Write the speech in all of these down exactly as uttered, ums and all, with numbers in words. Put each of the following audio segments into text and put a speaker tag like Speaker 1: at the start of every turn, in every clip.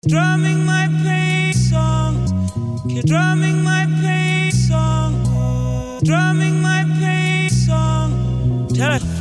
Speaker 1: Drumming my pain songs, keep drumming my pain song, drumming my pain song, till it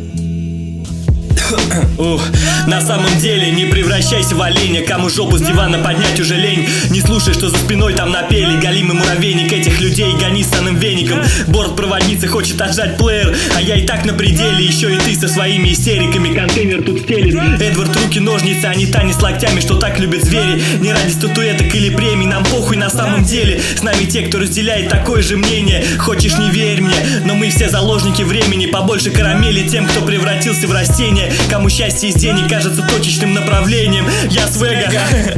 Speaker 2: Ух, на самом деле не превращайся в оленя, кому жопу с дивана поднять уже лень. Не слушай, что за спиной там напели. Галимый муравейник этих людей гони станным веником. Бортпроводница хочет отжать плеер, а я и так на пределе. Еще и ты со своими истериками. Контейнер тут стелит. Эдвард, руки, ножницы, а не танец локтями, что так любят звери. Не ради статуэток или премий, нам похуй на самом деле. С нами те, кто разделяет такое же мнение. Хочешь, не верь мне, но мы все заложники времени. Побольше карамели тем, кто превратился в растение. Кому счастье из денег кажется точечным направлением. Я свега.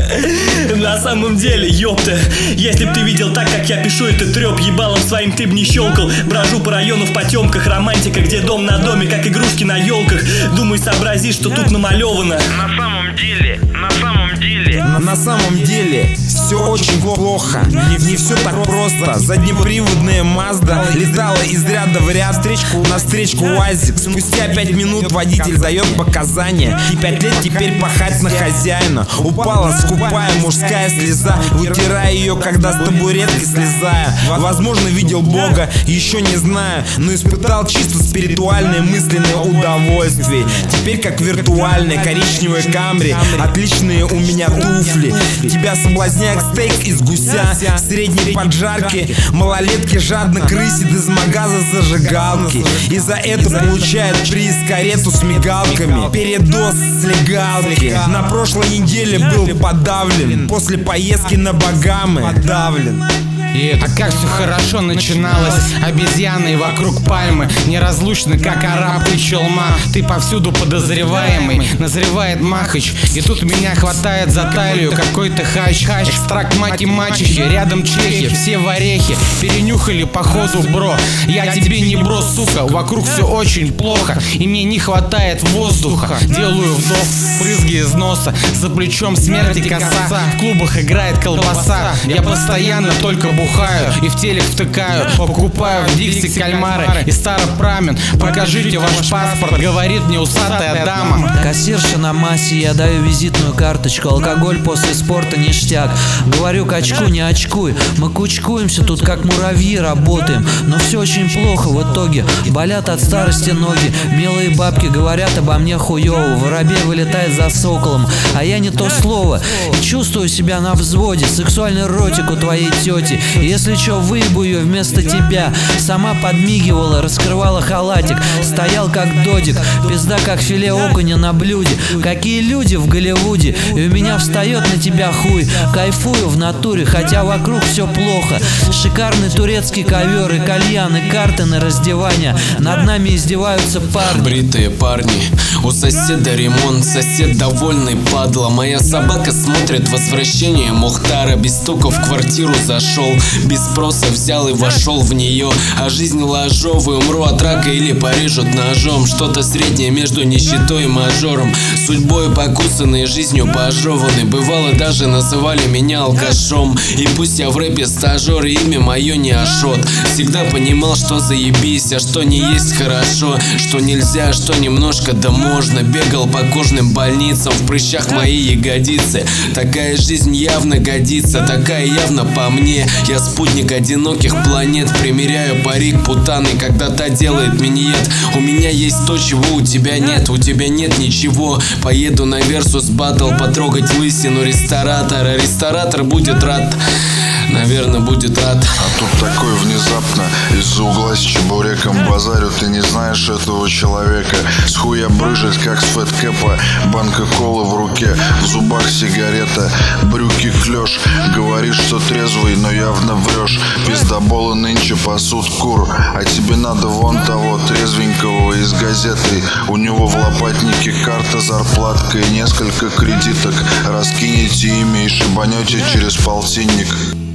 Speaker 2: На самом деле, ёпта, если б ты видел так, как я пишу этот трёп, ебалом своим ты б не щелкал. Брожу по району в потемках, романтика, где дом на доме, как игрушки на елках. Думай, сообрази, что тут намалевано.
Speaker 3: На самом деле, на самом деле
Speaker 4: На, на самом деле все очень плохо. Не, не все так просто. Заднеприводная Мазда летала из ряда в ряд встречку на встречку УАЗик. Спустя пять минут водитель дает показания. И пять лет теперь пахать на хозяина. Упала скупая мужская слеза, вытирая ее, когда с табуретки слезая. Возможно, видел Бога, еще не знаю, но испытал чисто спиритуальное мысленное удовольствие. Теперь как виртуальное коричневое Камри, отличные у меня туфли. Тебя соблазняет стейк из гуся, средней поджарки. Малолетки жадно крысит из магаза зажигалки, и за это получает приз карету с мигалками. Передоз с легалки. На прошлой неделе был подавлен после поездки на Багамы. Подавлен.
Speaker 5: И а как все хорошо начиналось. Обезьяны вокруг пальмы, неразлучны, как араб и челма. Ты повсюду подозреваемый, назревает махач. И тут меня хватает за талию какой-то хач. Экстракт мать и мачехи, рядом чехи, все в орехи. Перенюхали походу, бро. Я тебе не бро, сука, вокруг все очень плохо, и мне не хватает воздуха. Делаю вдох, брызги из носа, за плечом смерти коса. В клубах играет колбаса, я постоянно только бухаю и в телек втыкаю. Покупаю в Дикси кальмары и старопрамен. Покажите ваш паспорт, говорит мне усатая дама.
Speaker 6: Кассирша на массе, я даю визитную карточку. Алкоголь после спорта ништяк. Говорю, качку, не очкуй. Мы кучкуемся тут, как муравьи, работаем. Но все очень плохо в итоге. Болят от старости ноги. Милые бабки говорят обо мне хуёво. Воробей вылетает за соколом, а я не то слово. И чувствую себя на взводе. Сексуальный ротик у твоей тети. Если чё, выебу ее вместо тебя. Сама подмигивала, раскрывала халатик. Стоял как додик, пизда как филе окуня на блюде. Какие люди в Голливуде. И у меня встает на тебя хуй. Кайфую в натуре, хотя вокруг все плохо. Шикарный турецкий ковер и кальян, и карты на раздевание. Над нами издеваются парни.
Speaker 7: Бритые парни, у соседа ремонт, сосед довольный, падла. Моя собака смотрит возвращение Мухтара. Без стука в квартиру зашел, без спроса взял и вошел в нее. А жизнь ложовая, умру от рака или порежут ножом. Что-то среднее между нищетой и мажором. Судьбой покусанной, жизнью пожеванной. Бывало, даже называли меня алкашом. И пусть я в рэпе стажер, имя мое не Ашот. Всегда понимал, что заебись, а что не есть хорошо. Что нельзя, что немножко да можно. Бегал по кожным больницам, в прыщах мои ягодицы. Такая жизнь явно годится, такая явно по мне. Я спутник одиноких планет, примеряю парик путаны, когда та делает миньет. У меня есть то, чего у тебя нет, у тебя нет ничего. Поеду на Версус Баттл, потрогать лысину ресторатора. Ресторатор будет рад, наверное, будет рад.
Speaker 8: А тут такой внезапно из-за угла с чебуреком базарю. Ты не знаешь этого человека. С хуя брыжет, как с фэткэпа. Банка колы в руке, в зубах сигарета, брюки клеш. Говоришь, что трезвый, но явно врешь. Пиздоболы нынче пасут кур, а тебе надо вон того трезвенького из газеты. У него в лопатнике карта, зарплатка и несколько кредиток. Раскинете имя и шибанете через полтинник.